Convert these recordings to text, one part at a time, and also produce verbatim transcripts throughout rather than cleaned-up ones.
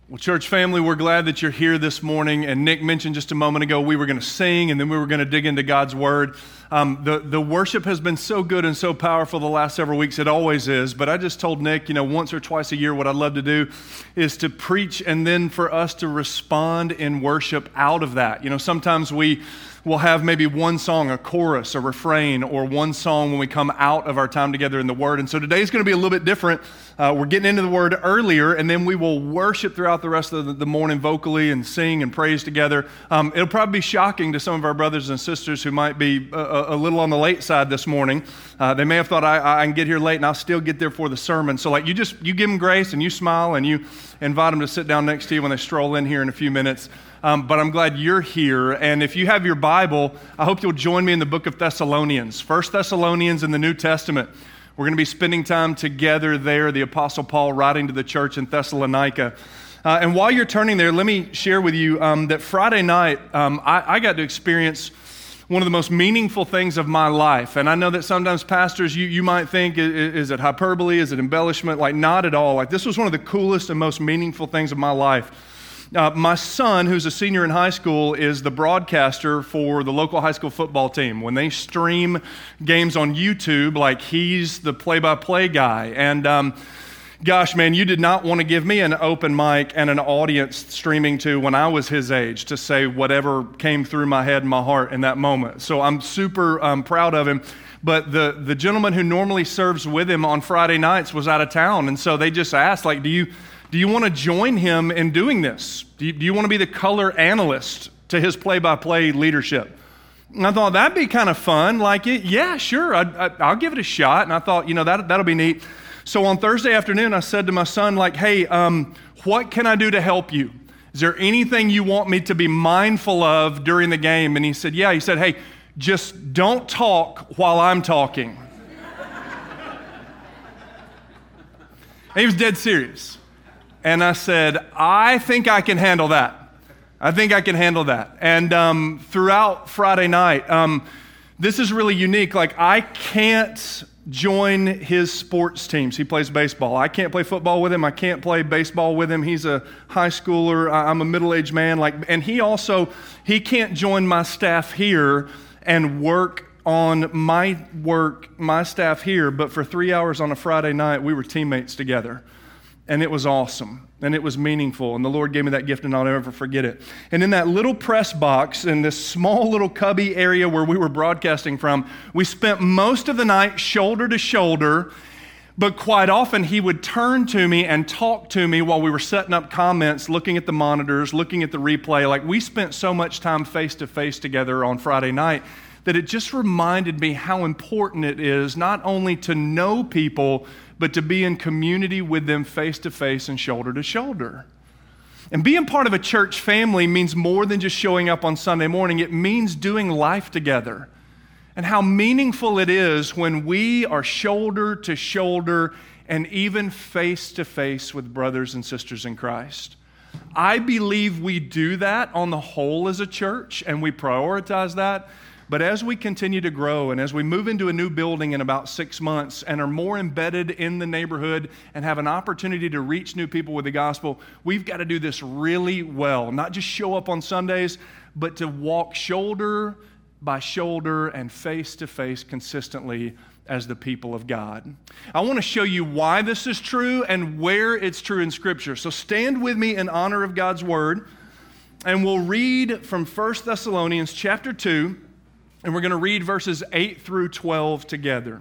Well, church family, we're glad that you're here this morning. And Nick mentioned just a moment ago we were going to sing and then we were going to dig into God's Word. Um, the, the worship has been so good and so powerful the last several weeks. It always is. But I just told Nick, you know, once or twice a year, what I'd love to do is to preach and then for us to respond in worship out of that. You know, sometimes we will have maybe one song, a chorus, a refrain, or one song when we come out of our time together in the Word. And so today's going to be a little bit different. Uh, we're getting into the Word earlier, and then we will worship throughout the rest of the, the morning vocally and sing and praise together. Um, it'll probably be shocking to some of our brothers and sisters who might be a, a little on the late side this morning. Uh, they may have thought, I, I can get here late and I'll still get there for the sermon. So like you just, you give them grace and you smile and you invite them to sit down next to you when they stroll in here in a few minutes. Um, but I'm glad you're here. And if you have your Bible, I hope you'll join me in the book of Thessalonians, First Thessalonians in the New Testament. We're going to be spending time together there, the Apostle Paul writing to the church in Thessalonica. Uh, and while you're turning there, let me share with you um, that Friday night, um, I, I got to experience one of the most meaningful things of my life. And I know that sometimes pastors, you, you might think, is, is it hyperbole? Is it embellishment? Like, not at all. Like, this was one of the coolest and most meaningful things of my life. Uh, my son, who's a senior in high school, is the broadcaster for the local high school football team. When they stream games on YouTube, like he's the play-by-play guy. And um, gosh, man, you did not want to give me an open mic and an audience streaming to when I was his age to say whatever came through my head and my heart in that moment. So I'm super um, proud of him. But the, the gentleman who normally serves with him on Friday nights was out of town. And so they just asked, like, do you... Do you want to join him in doing this? Do you, do you want to be the color analyst to his play-by-play leadership? And I thought that'd be kind of fun. Like, it, yeah, sure, I, I, I'll give it a shot. And I thought, you know, that, that'll be neat. So on Thursday afternoon, I said to my son, like, hey, um, what can I do to help you? Is there anything you want me to be mindful of during the game? And he said, yeah. He said, hey, just don't talk while I'm talking. And he was dead serious. And I said, I think I can handle that. I think I can handle that. And um, throughout Friday night, um, this is really unique. Like, I can't join his sports teams. He plays baseball. I can't play football with him. I can't play baseball with him. He's a high schooler. I'm a middle-aged man. Like, and he also, he can't join my staff here and work on my work, my staff here. But for three hours on a Friday night, we were teammates together. And it was awesome, and it was meaningful, and the Lord gave me that gift, and I'll never forget it. And in that little press box, in this small little cubby area where we were broadcasting from, we spent most of the night shoulder to shoulder, but quite often he would turn to me and talk to me while we were setting up comments, looking at the monitors, looking at the replay. Like, we spent so much time face-to-face together on Friday night that it just reminded me how important it is not only to know people, but to be in community with them face-to-face and shoulder-to-shoulder. And being part of a church family means more than just showing up on Sunday morning. It means doing life together. And how meaningful it is when we are shoulder-to-shoulder and even face-to-face with brothers and sisters in Christ. I believe we do that on the whole as a church, and we prioritize that. But as we continue to grow and as we move into a new building in about six months and are more embedded in the neighborhood and have an opportunity to reach new people with the gospel, we've got to do this really well. Not just show up on Sundays, but to walk shoulder by shoulder and face to face consistently as the people of God. I want to show you why this is true and where it's true in Scripture. So stand with me in honor of God's Word, and we'll read from First Thessalonians chapter two. And we're going to read verses eight through twelve together.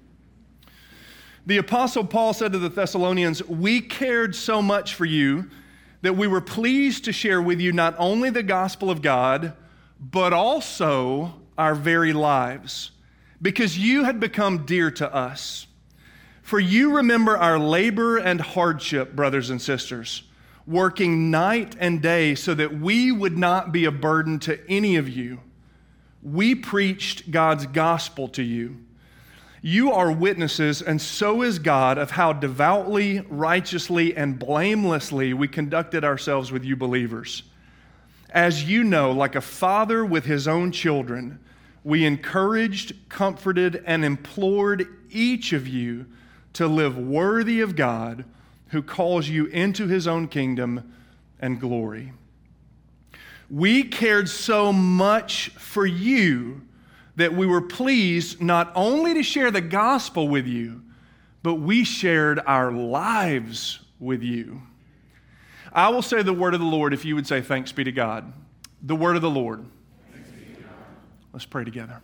The Apostle Paul said to the Thessalonians, "We cared so much for you that we were pleased to share with you not only the gospel of God, but also our very lives, because you had become dear to us. For you remember our labor and hardship, brothers and sisters, working night and day so that we would not be a burden to any of you. We preached God's gospel to you. You are witnesses, and so is God, of how devoutly, righteously, and blamelessly we conducted ourselves with you believers. As you know, like a father with his own children, we encouraged, comforted, and implored each of you to live worthy of God, who calls you into his own kingdom and glory. We cared so much for you that we were pleased not only to share the gospel with you, but we shared our lives with you. I will say the word of the Lord if you would say thanks be to God. The word of the Lord. Thanks be to God. Let's pray together.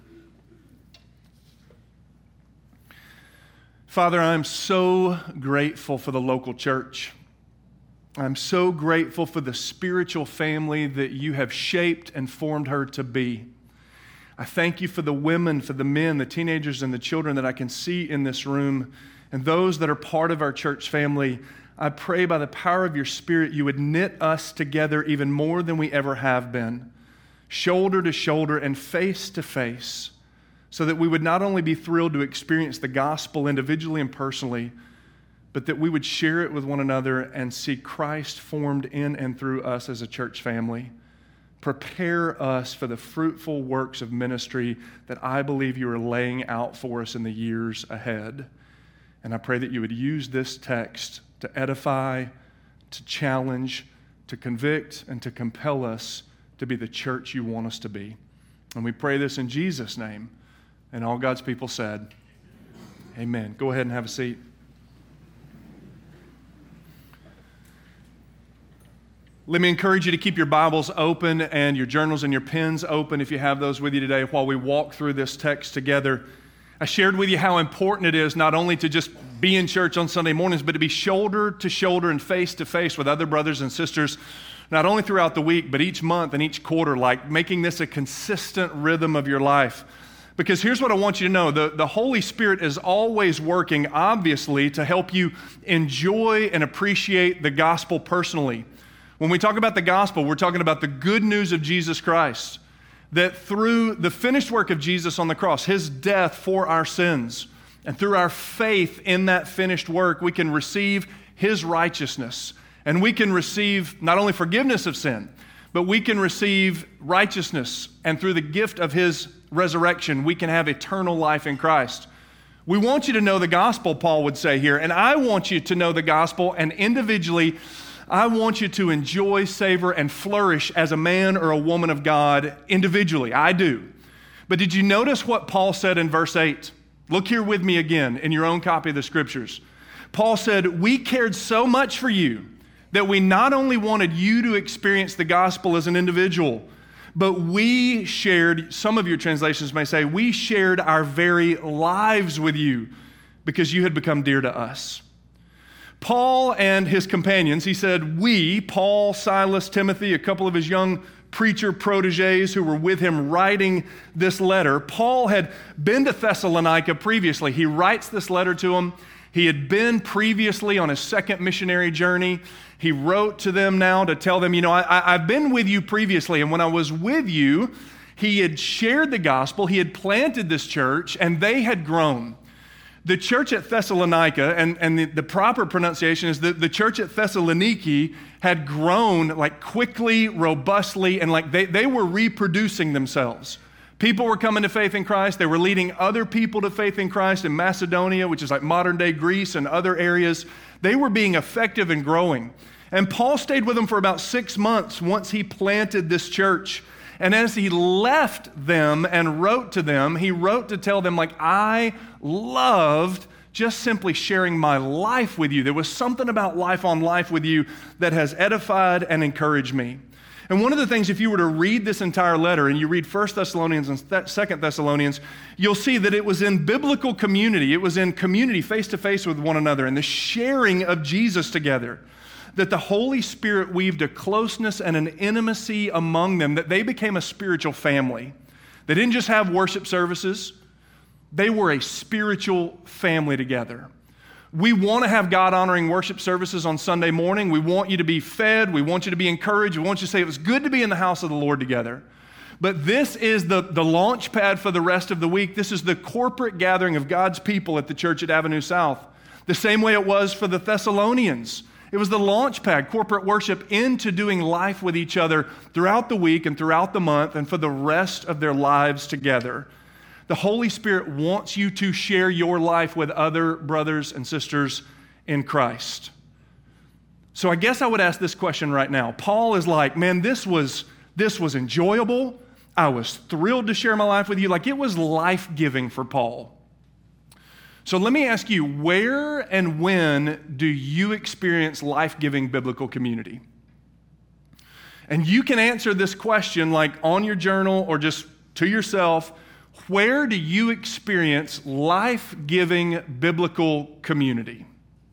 Father, I'm so grateful for the local church. I'm so grateful for the spiritual family that you have shaped and formed her to be. I thank you for the women, for the men, the teenagers, and the children that I can see in this room, and those that are part of our church family. I pray by the power of your Spirit you would knit us together even more than we ever have been, shoulder to shoulder and face to face, so that we would not only be thrilled to experience the gospel individually and personally, but that we would share it with one another and see Christ formed in and through us as a church family. Prepare us for the fruitful works of ministry that I believe you are laying out for us in the years ahead. And I pray that you would use this text to edify, to challenge, to convict, and to compel us to be the church you want us to be. And we pray this in Jesus' name. And all God's people said, amen. Go ahead and have a seat. Let me encourage you to keep your Bibles open and your journals and your pens open if you have those with you today while we walk through this text together. I shared with you how important it is not only to just be in church on Sunday mornings, but to be shoulder to shoulder and face to face with other brothers and sisters, not only throughout the week, but each month and each quarter, like making this a consistent rhythm of your life. Because here's what I want you to know. The, the Holy Spirit is always working, obviously, to help you enjoy and appreciate the gospel personally. When we talk about the gospel, we're talking about the good news of Jesus Christ, that through the finished work of Jesus on the cross, his death for our sins, and through our faith in that finished work, we can receive his righteousness. And we can receive not only forgiveness of sin, but we can receive righteousness. And through the gift of his resurrection, we can have eternal life in Christ. We want you to know the gospel, Paul would say here, and I want you to know the gospel, and individually, I want you to enjoy, savor, and flourish as a man or a woman of God individually. I do. But did you notice what Paul said in verse eight? Look here with me again in your own copy of the scriptures. Paul said, we cared so much for you that we not only wanted you to experience the gospel as an individual, but we shared, some of your translations may say, we shared our very lives with you because you had become dear to us. Paul and his companions, he said, we, Paul, Silas, Timothy, a couple of his young preacher proteges who were with him writing this letter. Paul had been to Thessalonica previously. He writes this letter to them. He had been previously on his second missionary journey. He wrote to them now to tell them, you know, I, I've been with you previously, and when I was with you, he had shared the gospel, he had planted this church, and they had grown. The church at Thessalonica, and, and the, the proper pronunciation is that the church at Thessaloniki had grown like quickly, robustly, and like they, they were reproducing themselves. People were coming to faith in Christ. They were leading other people to faith in Christ in Macedonia, which is like modern day Greece and other areas. They were being effective and growing. And Paul stayed with them for about six months once he planted this church. And as he left them and wrote to them, he wrote to tell them, like, I loved just simply sharing my life with you. There was something about life on life with you that has edified and encouraged me. And one of the things, if you were to read this entire letter and you read First Thessalonians and Second Thessalonians, you'll see that it was in biblical community. It was in community face-to-face with one another and the sharing of Jesus together, that the Holy Spirit weaved a closeness and an intimacy among them, that they became a spiritual family. They didn't just have worship services. They were a spiritual family together. We want to have God-honoring worship services on Sunday morning. We want you to be fed. We want you to be encouraged. We want you to say it was good to be in the house of the Lord together. But this is the, the launch pad for the rest of the week. This is the corporate gathering of God's people at the church at Avenue South, the same way it was for the Thessalonians. It was the launch pad, corporate worship, into doing life with each other throughout the week and throughout the month and for the rest of their lives together. The Holy Spirit wants you to share your life with other brothers and sisters in Christ. So I guess I would ask this question right now. Paul is like, man, this was this was enjoyable. I was thrilled to share my life with you. Like, it was life-giving for Paul. So let me ask you, where and when do you experience life-giving biblical community? And you can answer this question like on your journal or just to yourself. Where do you experience life-giving biblical community?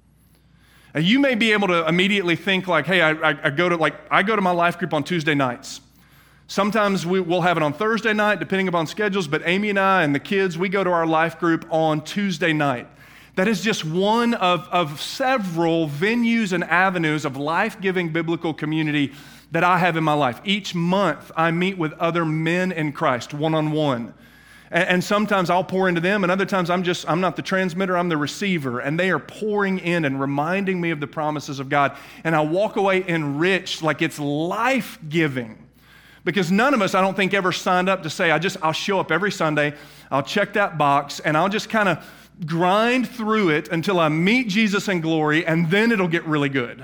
And you may be able to immediately think like, hey, I, I, I go to like I go to my life group on Tuesday nights. Sometimes we, we'll have it on Thursday night, depending upon schedules, but Amy and I and the kids, we go to our life group on Tuesday night. That is just one of, of several venues and avenues of life-giving biblical community that I have in my life. Each month, I meet with other men in Christ, one-on-one. And, and sometimes I'll pour into them, and other times I'm just, I'm not the transmitter, I'm the receiver, and they are pouring in and reminding me of the promises of God. And I walk away enriched, like it's life-giving. Because none of us, I don't think, ever signed up to say, I just, I'll show up every Sunday, I'll check that box, and I'll just kind of grind through it until I meet Jesus in glory, and then it'll get really good.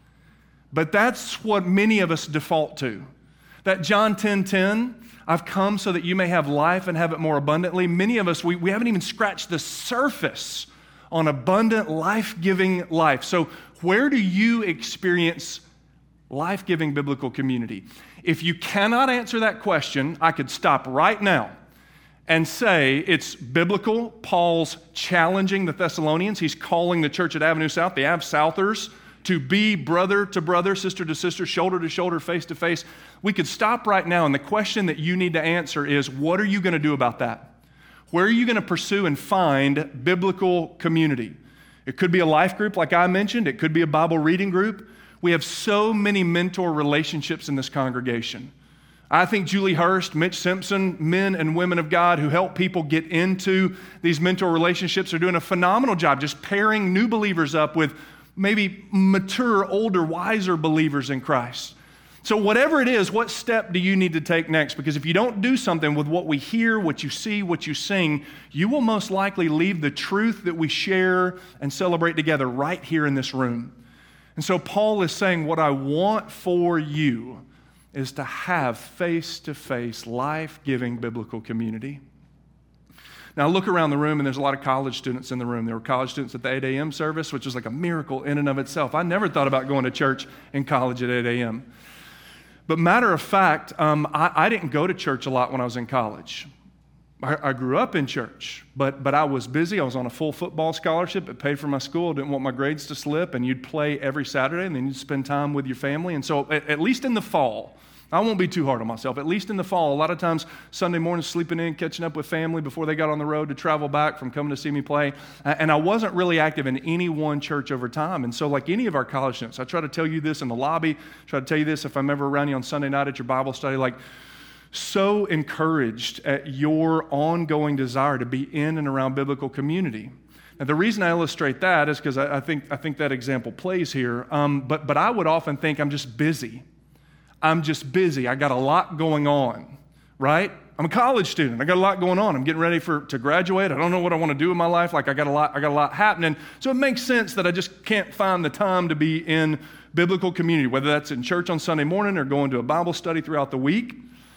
But that's what many of us default to. That John ten ten, I've come so that you may have life and have it more abundantly. Many of us, we, we haven't even scratched the surface on abundant, life-giving life. So where do you experience life-giving biblical community? If you cannot answer that question, I could stop right now and say it's biblical. Paul's challenging the Thessalonians. He's calling the church at Avenue South, the Av Southers, to be brother to brother, sister to sister, shoulder to shoulder, face to face. We could stop right now, and the question that you need to answer is, what are you going to do about that? Where are you going to pursue and find biblical community? It could be a life group like I mentioned. It could be a Bible reading group. We have so many mentor relationships in this congregation. I think Julie Hurst, Mitch Simpson, men and women of God who help people get into these mentor relationships are doing a phenomenal job just pairing new believers up with maybe mature, older, wiser believers in Christ. So whatever it is, what step do you need to take next? Because if you don't do something with what we hear, what you see, what you sing, you will most likely leave the truth that we share and celebrate together right here in this room. And so Paul is saying, what I want for you is to have face-to-face, life-giving biblical community. Now, I look around the room, and there's a lot of college students in the room. There were college students at the eight a.m. service, which is like a miracle in and of itself. I never thought about going to church in college at eight a.m. But matter of fact, um, I, I didn't go to church a lot when I was in college. I, I grew up in church, but but I was busy. I was on a full football scholarship. It paid for my school. I didn't want my grades to slip, and you'd play every Saturday, and then you'd spend time with your family. And so at, at least in the fall, I won't be too hard on myself. At least in the fall, a lot of times Sunday morning sleeping in, catching up with family before they got on the road to travel back from coming to see me play. And I wasn't really active in any one church over time. And so like any of our college students, I try to tell you this in the lobby, try to tell you this if I'm ever around you on Sunday night at your Bible study, like so encouraged at your ongoing desire to be in and around biblical community. And the reason I illustrate that is because I, I think I think that example plays here. Um, but but I would often think I'm just busy. I'm just busy. I got a lot going on, right? I'm a college student. I got a lot going on. I'm getting ready for to graduate. I don't know what I want to do in my life. Like I got a lot, I got a lot happening. So it makes sense that I just can't find the time to be in biblical community, whether that's in church on Sunday morning or going to a Bible study throughout the week.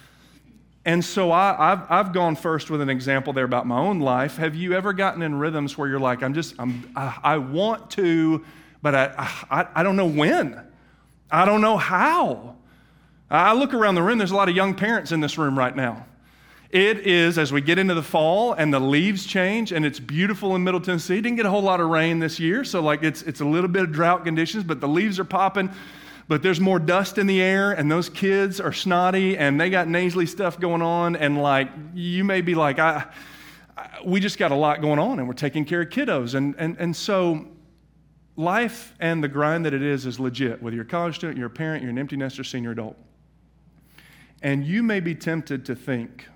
And so I, I've, I've gone first with an example there about my own life. Have you ever gotten in rhythms where you're like, I'm just, I'm, I, I want to, but I, I, I don't know when. I don't know how. I look around the room, there's a lot of young parents in this room right now. It is, as we get into the fall and the leaves change, and it's beautiful in Middle Tennessee. Didn't get a whole lot of rain this year, so like it's it's a little bit of drought conditions, but the leaves are popping. But there's more dust in the air, and those kids are snotty, and they got nasally stuff going on, and like, you may be like, I, I we just got a lot going on, and we're taking care of kiddos. And, and, and so life and the grind that it is is legit, whether you're a college student, you're a parent, you're an empty nester, senior adult. And you may be tempted to think,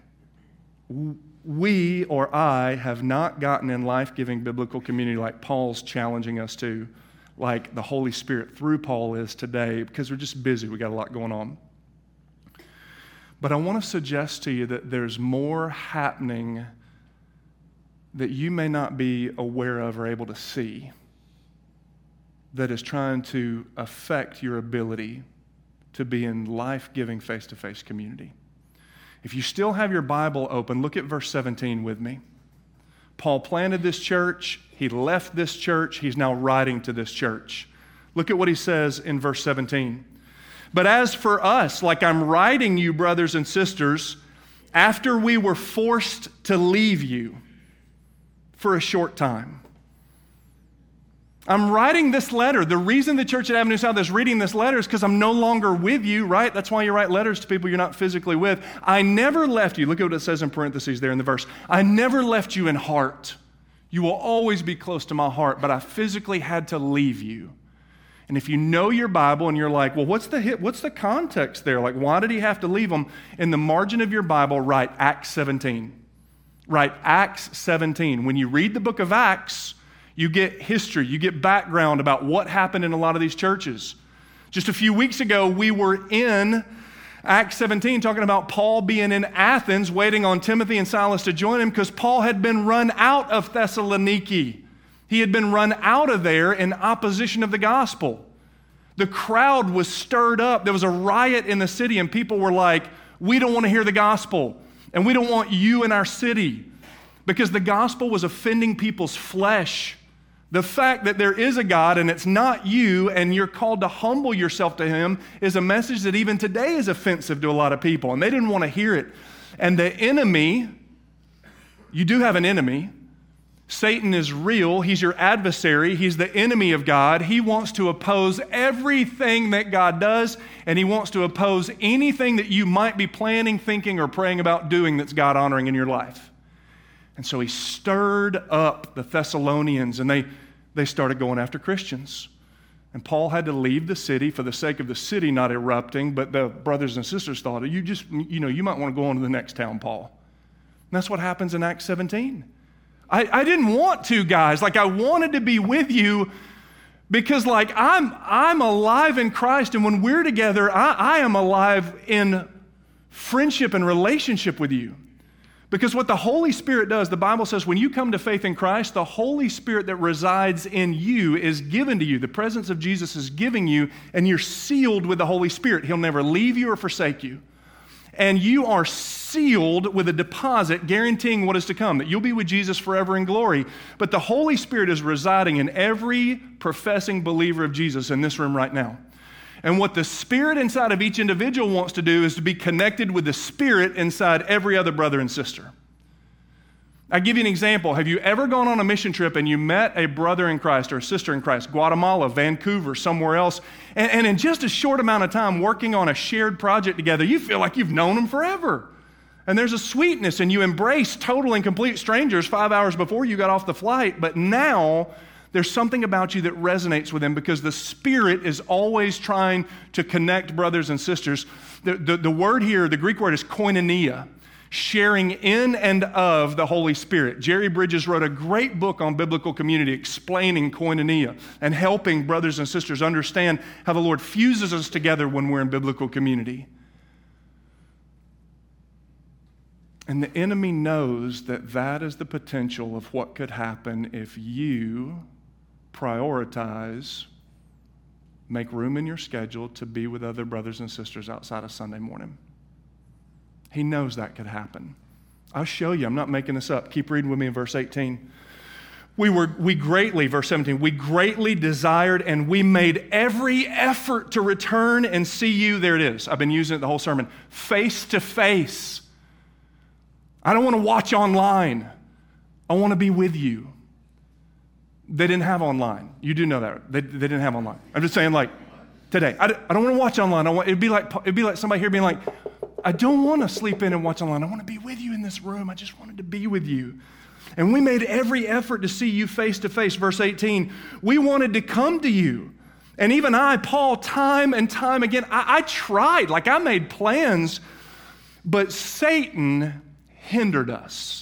we or I have not gotten in life-giving biblical community like Paul's challenging us to, like the Holy Spirit through Paul is today, because we're just busy. We got a lot going on. But I want to suggest to you that there's more happening that you may not be aware of or able to see that is trying to affect your ability to be in life-giving face-to-face community. If you still have your Bible open, look at verse seventeen with me. Paul planted this church. He left this church. He's now writing to this church. Look at what he says in verse seventeen. But as for us, like I'm writing you, brothers and sisters, after we were forced to leave you for a short time. I'm writing this letter. The reason the church at Avenue South is reading this letter is because I'm no longer with you, right? That's why you write letters to people you're not physically with. I never left you. Look at what it says in parentheses there in the verse. I never left you in heart. You will always be close to my heart, but I physically had to leave you. And if you know your Bible and you're like, well, what's the hit? What's the context there? Like, why did he have to leave them? In the margin of your Bible, write Acts seventeen. Write Acts seventeen. When you read the book of Acts, you get history, you get background about what happened in a lot of these churches. Just a few weeks ago, we were in Acts seventeen talking about Paul being in Athens waiting on Timothy and Silas to join him because Paul had been run out of Thessaloniki. He had been run out of there in opposition of the gospel. The crowd was stirred up. There was a riot in the city, and people were like, we don't want to hear the gospel, and we don't want you in our city, because the gospel was offending people's flesh. The fact that there is a God and it's not you, and you're called to humble yourself to him, is a message that even today is offensive to a lot of people, and they didn't want to hear it. And the enemy, you do have an enemy. Satan is real. He's your adversary. He's the enemy of God. He wants to oppose everything that God does, and he wants to oppose anything that you might be planning, thinking, or praying about doing that's God-honoring in your life. And so he stirred up the Thessalonians, and they, they started going after Christians. And Paul had to leave the city for the sake of the city not erupting, but the brothers and sisters thought, you just, you know, you might want to go on to the next town, Paul. And that's what happens in Acts seventeen. I, I didn't want to, guys. Like, I wanted to be with you because, like, I'm I'm alive in Christ, and when we're together, I, I am alive in friendship and relationship with you. Because what the Holy Spirit does, the Bible says, when you come to faith in Christ, the Holy Spirit that resides in you is given to you. The presence of Jesus is giving you, and you're sealed with the Holy Spirit. He'll never leave you or forsake you. And you are sealed with a deposit guaranteeing what is to come, that you'll be with Jesus forever in glory. But the Holy Spirit is residing in every professing believer of Jesus in this room right now. And what the Spirit inside of each individual wants to do is to be connected with the Spirit inside every other brother and sister. I'll give you an example. Have you ever gone on a mission trip and you met a brother in Christ or a sister in Christ, Guatemala, Vancouver, somewhere else, and, and in just a short amount of time working on a shared project together, you feel like you've known them forever. And there's a sweetness, and you embrace total and complete strangers five hours before you got off the flight, but now there's something about you that resonates with them because the Spirit is always trying to connect brothers and sisters. The, the, the word here, the Greek word is koinonia, sharing in and of the Holy Spirit. Jerry Bridges wrote a great book on biblical community explaining koinonia and helping brothers and sisters understand how the Lord fuses us together when we're in biblical community. And the enemy knows that that is the potential of what could happen if you prioritize, make room in your schedule to be with other brothers and sisters outside of Sunday morning. He knows that could happen. I'll show you. I'm not making this up. Keep reading with me in verse eighteen. We were, we greatly, verse seventeen, we greatly desired and we made every effort to return and see you. There it is. I've been using it the whole sermon. Face to face. I don't want to watch online. I want to be with you. They didn't have online. You do know that. They, they didn't have online. I'm just saying, like, today. I don't, I don't want to watch online. I want, it'd be like, it'd be like somebody here being like, I don't want to sleep in and watch online. I want to be with you in this room. I just wanted to be with you. And we made every effort to see you face to face. Verse eighteen, we wanted to come to you. And even I, Paul, time and time again, I, I tried. Like, I made plans, but Satan hindered us.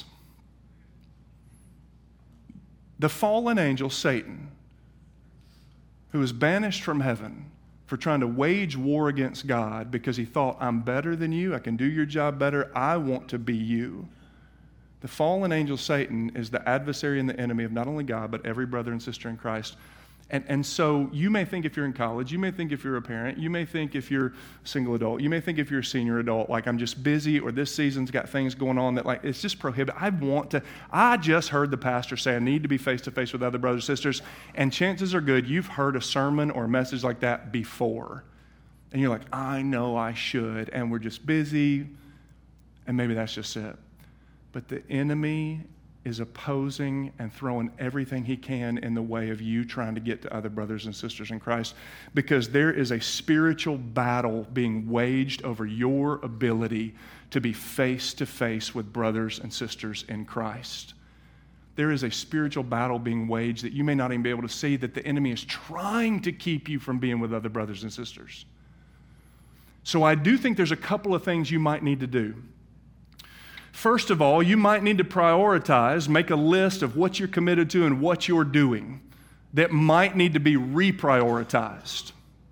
The fallen angel, Satan, who was banished from heaven for trying to wage war against God because he thought, I'm better than you, I can do your job better, I want to be you. The fallen angel, Satan, is the adversary and the enemy of not only God, but every brother and sister in Christ. And, and so you may think if you're in college, you may think if you're a parent, you may think if you're a single adult, you may think if you're a senior adult, like I'm just busy or this season's got things going on that like it's just prohibited. I want to, I just heard the pastor say I need to be face-to-face with other brothers and sisters, and chances are good you've heard a sermon or a message like that before. And you're like, I know I should, and we're just busy, and maybe that's just it. But the enemy is opposing and throwing everything he can in the way of you trying to get to other brothers and sisters in Christ, because there is a spiritual battle being waged over your ability to be face-to-face with brothers and sisters in Christ. There is a spiritual battle being waged that you may not even be able to see, that the enemy is trying to keep you from being with other brothers and sisters. So I do think there's a couple of things you might need to do. First of all, you might need to prioritize, make a list of what you're committed to and what you're doing that might need to be reprioritized.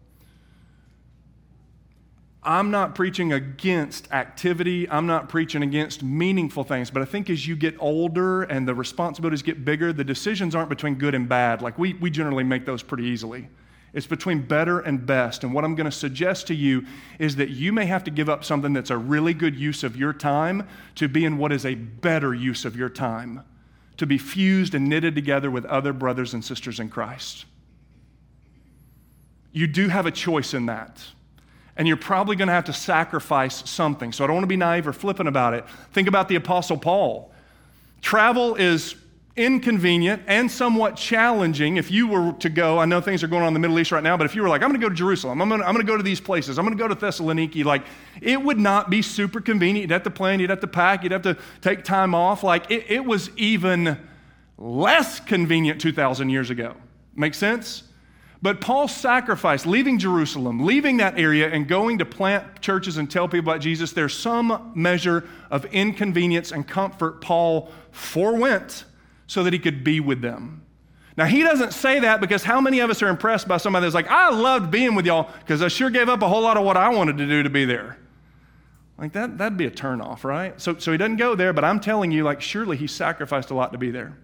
I'm not preaching against activity. I'm not preaching against meaningful things. But I think as you get older and the responsibilities get bigger, the decisions aren't between good and bad. Like we, we generally make those pretty easily. It's between better and best. And what I'm going to suggest to you is that you may have to give up something that's a really good use of your time to be in what is a better use of your time, to be fused and knitted together with other brothers and sisters in Christ. You do have a choice in that. And you're probably going to have to sacrifice something. So I don't want to be naive or flippant about it. Think about the Apostle Paul. Travel is inconvenient and somewhat challenging. If you were to go, I know things are going on in the Middle East right now, but if you were like, I'm going to go to Jerusalem, I'm going to, I'm going to go to these places, I'm going to go to Thessaloniki, like it would not be super convenient. You'd have to plan, you'd have to pack, you'd have to take time off. Like it, it was even less convenient two thousand years ago. Make sense? But Paul sacrificed leaving Jerusalem, leaving that area and going to plant churches and tell people about Jesus. There's some measure of inconvenience and comfort Paul forewent so that he could be with them. Now, he doesn't say that because how many of us are impressed by somebody that's like, I loved being with y'all because I sure gave up a whole lot of what I wanted to do to be there. Like that, that'd be a turnoff, right? So, so he doesn't go there, but I'm telling you, like, surely he sacrificed a lot to be there.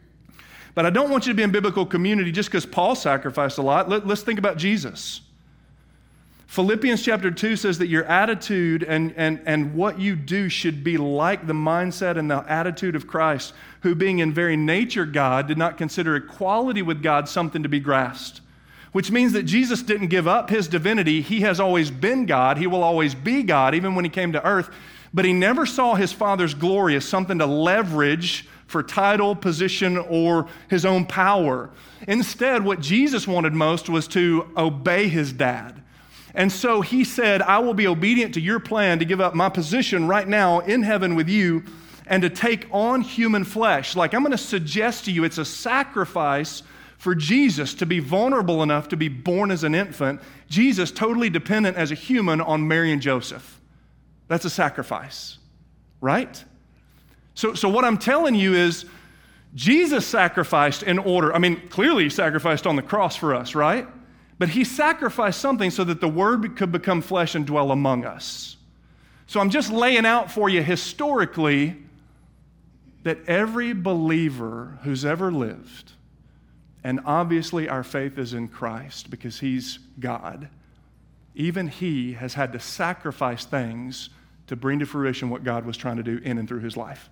But I don't want you to be in biblical community just because Paul sacrificed a lot. Let, let's think about Jesus. Philippians chapter two says that your attitude and, and, and what you do should be like the mindset and the attitude of Christ, who being in very nature God, did not consider equality with God something to be grasped. Which means that Jesus didn't give up his divinity. He has always been God. He will always be God, even when he came to earth. But he never saw his Father's glory as something to leverage for title, position, or his own power. Instead, what Jesus wanted most was to obey his dad. And so he said, I will be obedient to your plan to give up my position right now in heaven with you and to take on human flesh. Like I'm going to suggest to you, it's a sacrifice for Jesus to be vulnerable enough to be born as an infant. Jesus totally dependent as a human on Mary and Joseph. That's a sacrifice, right? So, so what I'm telling you is Jesus sacrificed in order. I mean, clearly he sacrificed on the cross for us, right? But he sacrificed something so that the Word could become flesh and dwell among us. So I'm just laying out for you historically that every believer who's ever lived, and obviously our faith is in Christ because he's God, even he has had to sacrifice things to bring to fruition what God was trying to do in and through his life.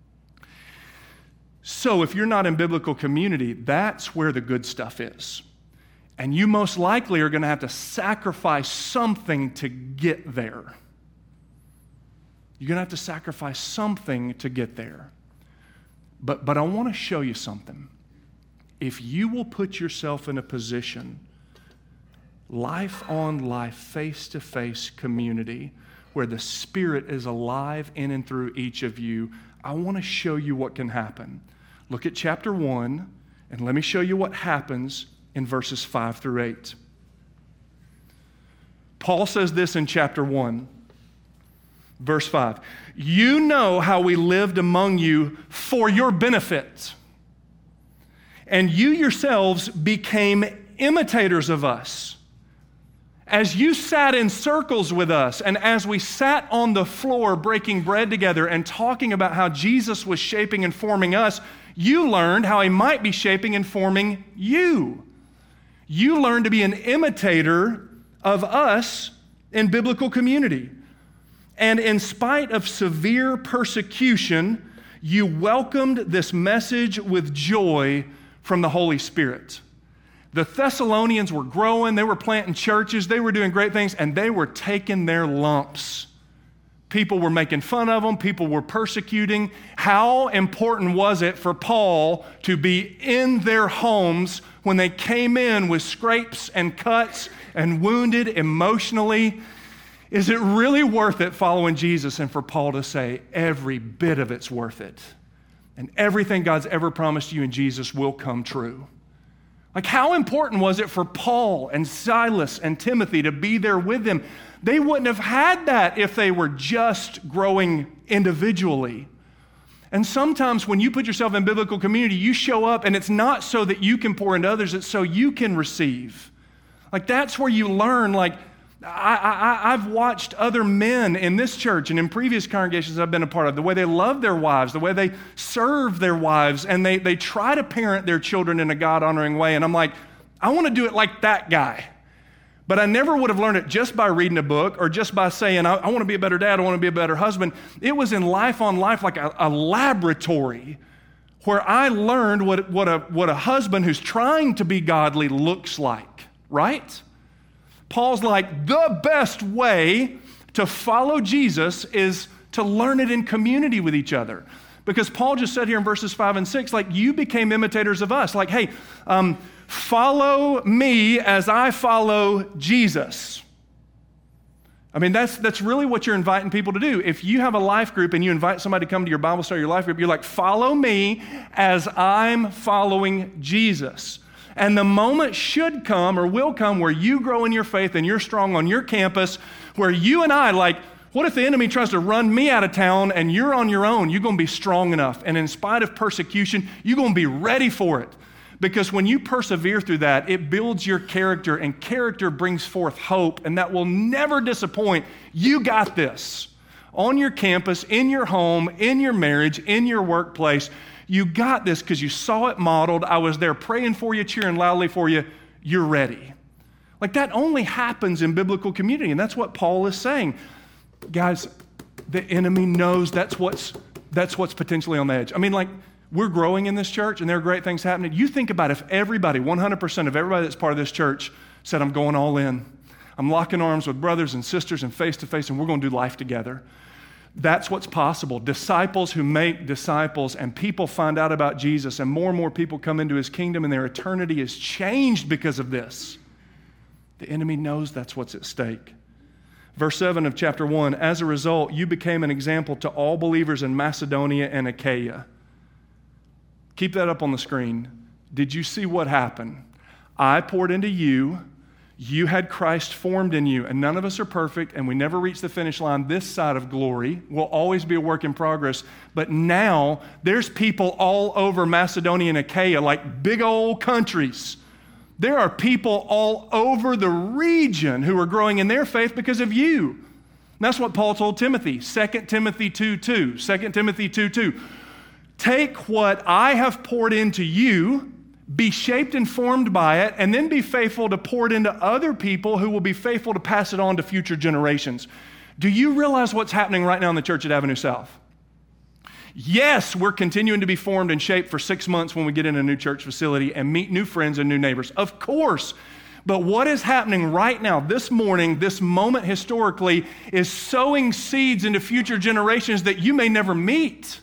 So if you're not in biblical community, that's where the good stuff is. And you most likely are going to have to sacrifice something to get there. You're going to have to sacrifice something to get there. But, but I want to show you something. If you will put yourself in a position, life on life, face-to-face community, where the Spirit is alive in and through each of you, I want to show you what can happen. Look at chapter one, and let me show you what happens in verses five through eight. Paul says this in chapter one, verse five. You know how we lived among you for your benefit, and you yourselves became imitators of us. As you sat in circles with us, and as we sat on the floor breaking bread together and talking about how Jesus was shaping and forming us, you learned how he might be shaping and forming you. You learn to be an imitator of us in biblical community. And in spite of severe persecution, you welcomed this message with joy from the Holy Spirit. The Thessalonians were growing, they were planting churches, they were doing great things, and they were taking their lumps. People were making fun of them, people were persecuting. How important was it for Paul to be in their homes when they came in with scrapes and cuts and wounded emotionally? Is it really worth it following Jesus? And for Paul to say, every bit of it's worth it. And everything God's ever promised you in Jesus will come true. Like, how important was it for Paul and Silas and Timothy to be there with them? They wouldn't have had that if they were just growing individually. And sometimes when you put yourself in biblical community, you show up and it's not so that you can pour into others, it's so you can receive. Like, that's where you learn, like, I, I, I've watched other men in this church and in previous congregations I've been a part of, the way they love their wives, the way they serve their wives, and they, they try to parent their children in a God-honoring way. And I'm like, I want to do it like that guy. But I never would have learned it just by reading a book or just by saying, I, I want to be a better dad, I want to be a better husband. It was in life on life, like a, a laboratory where I learned what, what, a, what a husband who's trying to be godly looks like, right? Paul's like, the best way to follow Jesus is to learn it in community with each other. Because Paul just said here in verses five and six, like, you became imitators of us. Like, hey, um, follow me as I follow Jesus. I mean, that's that's really what you're inviting people to do. If you have a life group and you invite somebody to come to your Bible study, your life group, you're like, follow me as I'm following Jesus. And the moment should come or will come where you grow in your faith and you're strong on your campus, where you and I, like, what if the enemy tries to run me out of town and you're on your own? You're going to be strong enough. And in spite of persecution, you're going to be ready for it. Because when you persevere through that, it builds your character, and character brings forth hope, and that will never disappoint. You got this. On your campus, in your home, in your marriage, in your workplace, you got this because you saw it modeled. I was there praying for you, cheering loudly for you. You're ready. Like, that only happens in biblical community, and that's what Paul is saying. Guys, the enemy knows that's what's, that's what's potentially on the edge. I mean, like, we're growing in this church, and there are great things happening. You think about if everybody, one hundred percent of everybody that's part of this church said, I'm going all in. I'm locking arms with brothers and sisters and face-to-face, and we're going to do life together. That's what's possible. Disciples who make disciples, and people find out about Jesus, and more and more people come into his kingdom, and their eternity is changed because of this. The enemy knows that's what's at stake. Verse seven of chapter one, as a result, you became an example to all believers in Macedonia and Achaia. Keep that up on the screen. Did you see what happened? I poured into you. You had Christ formed in you, and none of us are perfect, and we never reach the finish line this side of glory. We'll always be a work in progress. But now, there's people all over Macedonia and Achaia, like big old countries. There are people all over the region who are growing in their faith because of you. And that's what Paul told Timothy, Second Timothy two two. Second Timothy two two. Take what I have poured into you, be shaped and formed by it, and then be faithful to pour it into other people who will be faithful to pass it on to future generations. Do you realize what's happening right now in the church at Avenue South? Yes, we're continuing to be formed and shaped for six months when we get in a new church facility and meet new friends and new neighbors. Of course. But what is happening right now, this morning, this moment historically, is sowing seeds into future generations that you may never meet.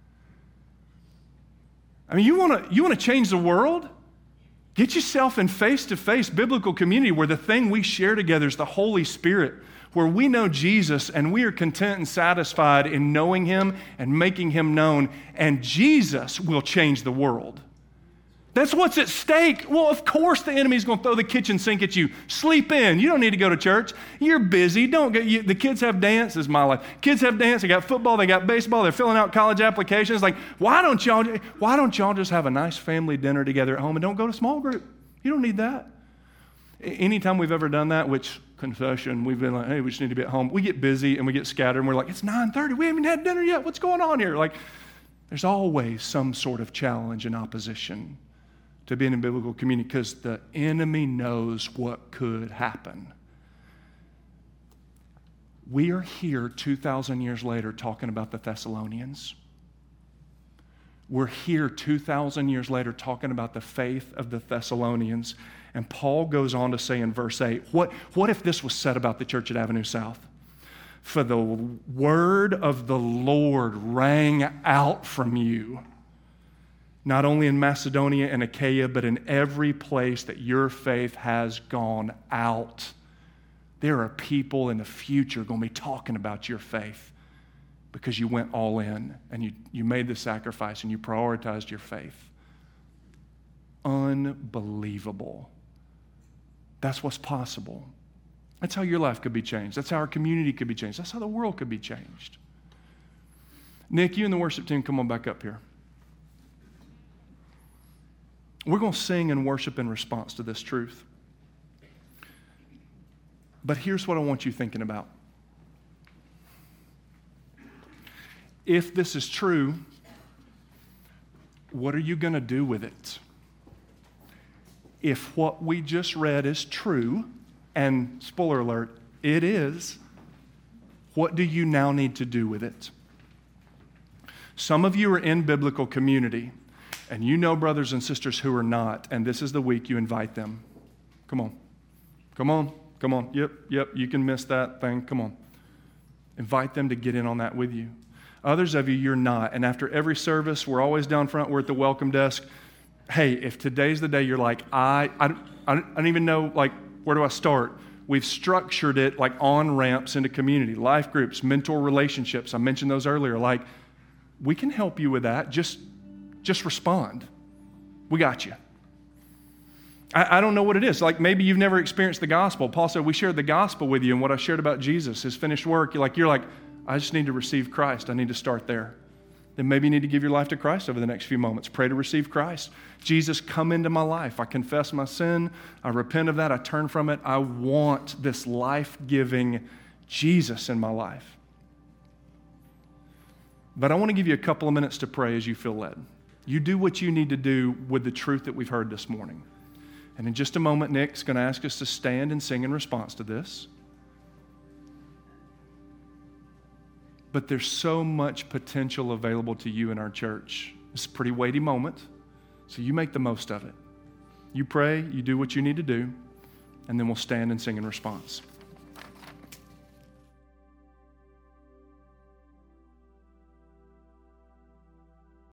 I mean, you want to you want to change the world? Get yourself in face-to-face biblical community where the thing we share together is the Holy Spirit, where we know Jesus and we are content and satisfied in knowing him and making him known, and Jesus will change the world. That's what's at stake. Well, of course the enemy's going to throw the kitchen sink at you. Sleep in. You don't need to go to church. You're busy. Don't get. You, the kids have dance. This is my life. Kids have dance. They got football. They got baseball. They're filling out college applications. Like, why don't y'all? Why don't y'all just have a nice family dinner together at home and don't go to small group? You don't need that. Anytime we've ever done that, which confession, we've been like, hey, we just need to be at home. We get busy and we get scattered, and we're like, it's nine thirty. We haven't had dinner yet. What's going on here? Like, there's always some sort of challenge and opposition to being in biblical community because the enemy knows what could happen. We are here two thousand years later talking about the Thessalonians. We're here two thousand years later talking about the faith of the Thessalonians. And Paul goes on to say in verse eight, what, what if this was said about the church at Avenue South? For the word of the Lord rang out from you, not only in Macedonia and Achaia, but in every place that your faith has gone out. There are people in the future going to be talking about your faith because you went all in and you, you made the sacrifice and you prioritized your faith. Unbelievable. That's what's possible. That's how your life could be changed. That's how our community could be changed. That's how the world could be changed. Nick, you and the worship team, come on back up here. We're going to sing and worship in response to this truth. But here's what I want you thinking about. If this is true, what are you going to do with it? If what we just read is true, and spoiler alert, it is, what do you now need to do with it? Some of you are in biblical community, and you know brothers and sisters who are not, and this is the week you invite them. Come on. Come on. Come on. Yep, yep, you can miss that thing. Come on. Invite them to get in on that with you. Others of you, you're not. And after every service, we're always down front. We're at the welcome desk. Hey, if today's the day you're like, I, I, I don't even know, like, where do I start? We've structured it like on-ramps into community, life groups, mentor relationships. I mentioned those earlier. Like, we can help you with that. Just, just respond. We got you. I, I don't know what it is. Like, maybe you've never experienced the gospel. Paul said, we shared the gospel with you, and what I shared about Jesus, his finished work. You're like, you're like, I just need to receive Christ. I need to start there. Then maybe you need to give your life to Christ over the next few moments. Pray to receive Christ. Jesus, come into my life. I confess my sin. I repent of that. I turn from it. I want this life-giving Jesus in my life. But I want to give you a couple of minutes to pray as you feel led. You do what you need to do with the truth that we've heard this morning. And in just a moment, Nick's going to ask us to stand and sing in response to this. But there's so much potential available to you in our church. It's a pretty weighty moment, so you make the most of it. You pray, you do what you need to do, and then we'll stand and sing in response.